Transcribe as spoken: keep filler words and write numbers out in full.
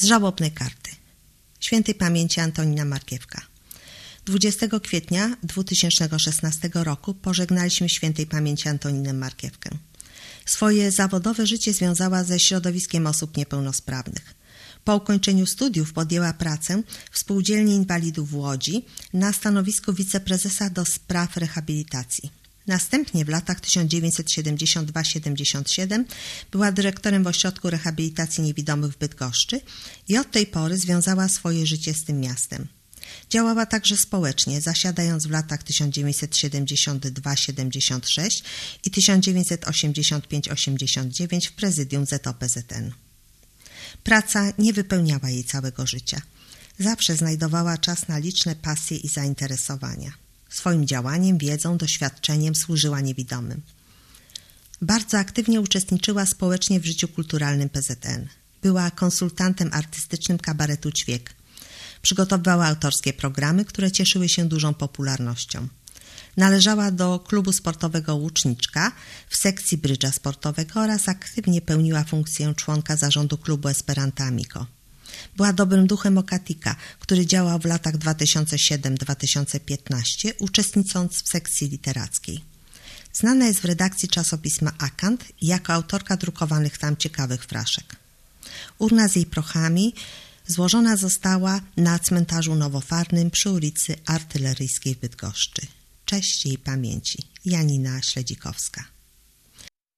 Z żałobnej karty. Świętej pamięci Antonina Markiewka. dwudziestego kwietnia dwa tysiące szesnastego roku pożegnaliśmy świętej pamięci Antoninę Markiewkę. Swoje zawodowe życie związała ze środowiskiem osób niepełnosprawnych. Po ukończeniu studiów podjęła pracę w Spółdzielni Inwalidów w Łodzi na stanowisku wiceprezesa do spraw rehabilitacji. Następnie w latach tysiąc dziewięćset siedemdziesiąt dwa do siedemdziesiąt siedem była dyrektorem w Ośrodku Rehabilitacji Niewidomych w Bydgoszczy i od tej pory związała swoje życie z tym miastem. Działała także społecznie, zasiadając w latach tysiąc dziewięćset siedemdziesiąt dwa do siedemdziesiąt sześć i tysiąc dziewięćset osiemdziesiąt pięć do osiemdziesiąt dziewięć w prezydium Z O P Z N. Praca nie wypełniała jej całego życia. Zawsze znajdowała czas na liczne pasje i zainteresowania. Swoim działaniem, wiedzą, doświadczeniem służyła niewidomym. Bardzo aktywnie uczestniczyła społecznie w życiu kulturalnym P Z N. Była konsultantem artystycznym kabaretu Ćwiek. Przygotowywała autorskie programy, które cieszyły się dużą popularnością. Należała do klubu sportowego Łuczniczka w sekcji brydża sportowego oraz aktywnie pełniła funkcję członka zarządu klubu Esperanto Amico. Była dobrym duchem Okatika, który działał w latach dwa tysiące siódmym do dwa tysiące piętnastego, uczestnicząc w sekcji literackiej. Znana jest w redakcji czasopisma Akant i jako autorka drukowanych tam ciekawych fraszek. Urna z jej prochami złożona została na cmentarzu nowofarnym przy ulicy Artyleryjskiej w Bydgoszczy. Cześć jej pamięci. Janina Śledzikowska.